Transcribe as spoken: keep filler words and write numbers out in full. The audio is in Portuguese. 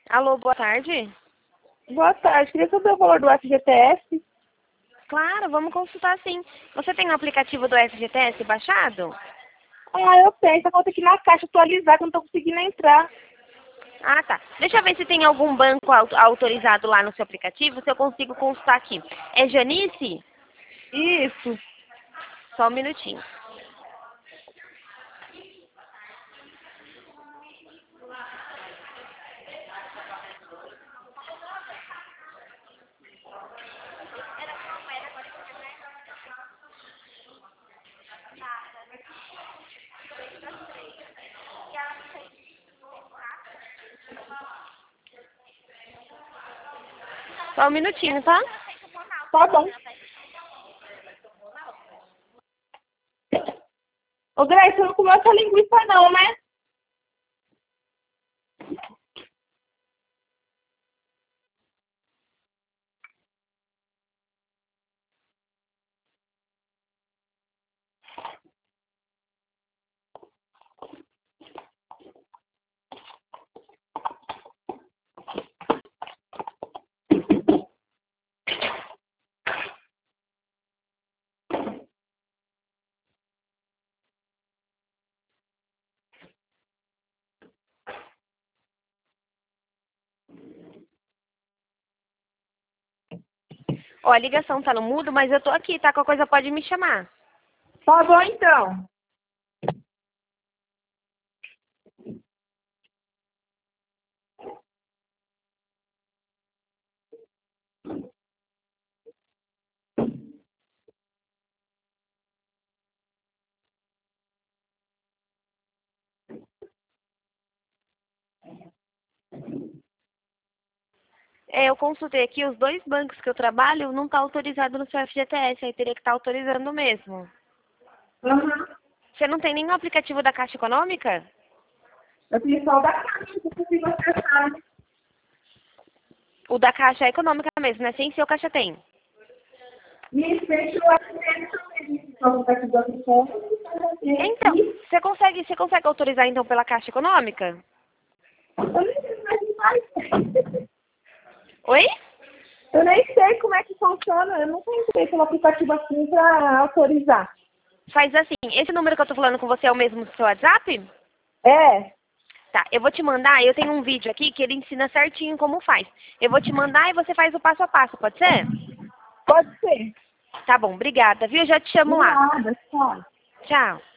Alô, boa tarde. Boa tarde, queria saber o valor do F G T S. Claro, vamos consultar sim. Você tem o aplicativo do F G T S baixado? Ah, eu tenho, só que eu tenho que ir na caixa atualizar, que eu não tô conseguindo entrar. Ah, tá. Deixa eu ver se tem algum banco au- autorizado lá no seu aplicativo, se eu consigo consultar aqui. É Janice? Isso. Só um minutinho. Só um minutinho, tá? Tá bom. Ô, Grace, você não comeu essa linguiça não, né? Ó, a ligação tá no mudo, mas eu tô aqui, tá? Qualquer coisa pode me chamar. Tá bom, então. É, eu consultei aqui, os dois bancos que eu trabalho não tá autorizado no seu F G T S, aí teria que estar autorizando mesmo. Uhum. Você não tem nenhum aplicativo da Caixa Econômica? Eu fiz só o da caixa, que eu consigo acessar. O da Caixa Econômica mesmo, né? Sem ser o Caixa Tem. Me deixa o F G T S também. Só vou aqui do outro ponto. Então, você consegue, você consegue autorizar então pela Caixa Econômica? Eu nem sei como é que faz. Oi? Eu nem sei como é que funciona. Eu nunca entrei pelo aplicativo assim pra autorizar. Faz assim, esse número que eu tô falando com você é o mesmo do seu WhatsApp? É. Tá, eu vou te mandar, eu tenho um vídeo aqui que ele ensina certinho como faz. Eu vou te mandar e você faz o passo a passo, pode ser? Pode ser. Tá bom, obrigada, viu? Eu já te chamo De lá. nada, só. Tchau.